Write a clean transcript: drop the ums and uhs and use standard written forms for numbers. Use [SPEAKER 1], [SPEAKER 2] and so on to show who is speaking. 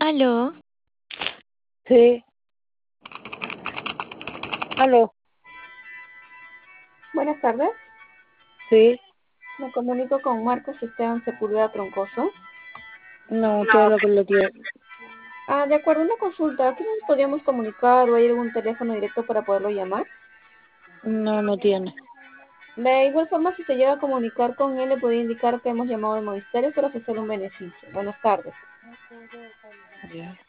[SPEAKER 1] Aló,
[SPEAKER 2] Sí, aló,
[SPEAKER 3] Buenas tardes,
[SPEAKER 2] sí,
[SPEAKER 3] me comunico con Marcos Esteban Sepúlveda Troncoso.
[SPEAKER 2] no, usted habla con la tía,
[SPEAKER 3] De acuerdo, una consulta, ¿aquí nos podríamos comunicar o hay algún teléfono directo para poderlo llamar?
[SPEAKER 2] no, no tiene.
[SPEAKER 3] De igual forma, si se llega a comunicar con él, le podría indicar que hemos llamado de Movistar para ofrecerle un beneficio. Buenas tardes.
[SPEAKER 2] Ya.